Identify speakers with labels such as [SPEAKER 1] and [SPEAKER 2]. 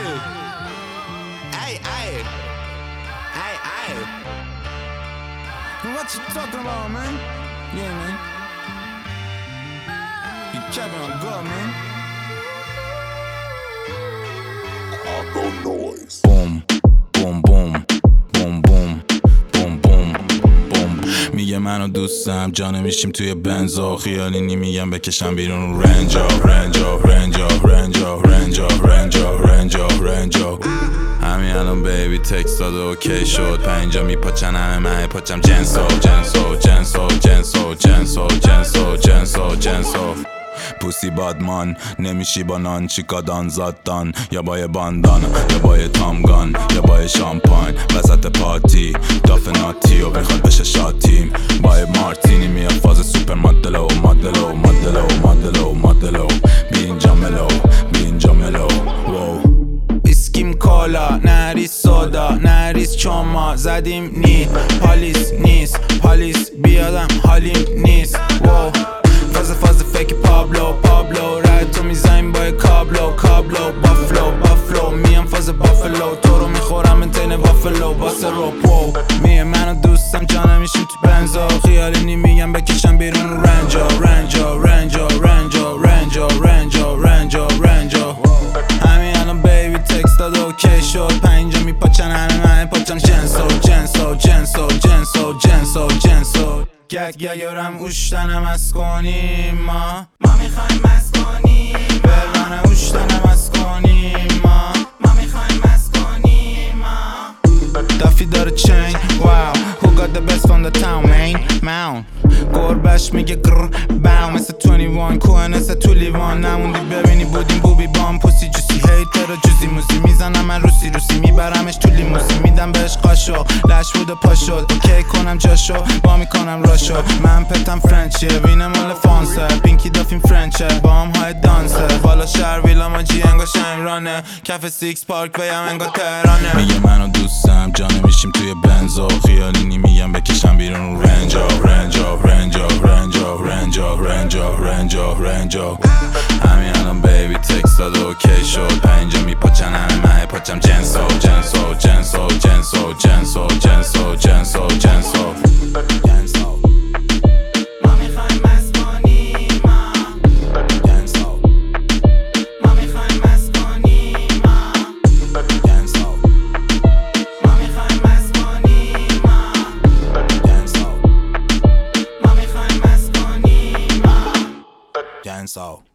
[SPEAKER 1] Hey. What you talking about, man? Yeah, man. You capping on God, man.
[SPEAKER 2] Echo noise.
[SPEAKER 3] Boom, boom, boom, boom, boom, boom, boom, boom. میگه منو دوستم جا نمیشیم توی بنزا خیالینی میگم بکشم بیرون رنجا رنجا رنجا رنجا رنجا رنجا رنجا رنجا. همین الان بیبی تکست داد و اوکی شد پنجا میپاچن همه من پاچم جنسو جنسو جنسو جنسو جنسو جنسو جنسو جنسو. پوسی بادمان نمیشی با نان چیکادان زادان یا با یه باندان یا با یه تامگان یا با یه شامپاین وسط پارتی داف ناتی و بخواد بشه شاتیم با یه مارتینی میاد فاز سوپر مدلو مدلو مدلو مدلو مدلو بی اینجا ملو بی اینجا ملو. ویسکیم کالا نریس سودا نریس چوما زدیم نی پالیس بیادم حالیم نیست. فاز فکر پابلو رد تو میزنیم با کابلو بافلو میام فاز بافلو تو رو میخورم انتین وافلو باسه روپو. میه منو دوستم جا نمیشیم تو بنزا خیالینی میگم بکشم بیرون رنجا رنجا رنجا رنجا رنجا رنجا رنجا رنجا. همین الان بیبی تکست داد اوکی شد پنجا میپاچن همه من پاچم جنسو جنسو جنسو جنسو جنسو جنسو. گرم اوشتنم از کنیم ما میخوایم از کنیم برانه اوشتنم از کنیم ما میخوایم از کنیم دافی داره چین واو who got the best from the town man گربش میگه گر باو مثل 21 کوه مثل تو لیوان نموندی ببینی بودیم بوبی بام پوسی جوسی هیتر جوزی موزی میزنم من روسی میبرمش تو لیموزی میدم بهش قاشو لش بود و پا شد اوکی کنم جاشو با میکنم راشو من پتم فرنچیه وینه مال فانسه پینکی دافیم فرنچه با هم های دانسه بالا شهر ویلا ماجی انگا شنگرانه کف سیکس پارک ویم انگا تهرانه. میگه منو دوستم جا نمیشیم توی بنزا خیالینی میگم بکشم بیرون رنجا رنجا رنجا رنجا رنجا رنجا رنجا رنجا. همین الان بیبی تکست داد اوکی شد پنجا میپاچن همه من پاچم جنسو جنسو جنسو جنسو جنسو جنسو جنسو جنسو جنسو. ما میخوایم از کنیم جنسو ما میخوایم از کنیم جنسو ما میخوایم از کنیم جنسو ما میخوایم از کنیم جنسو.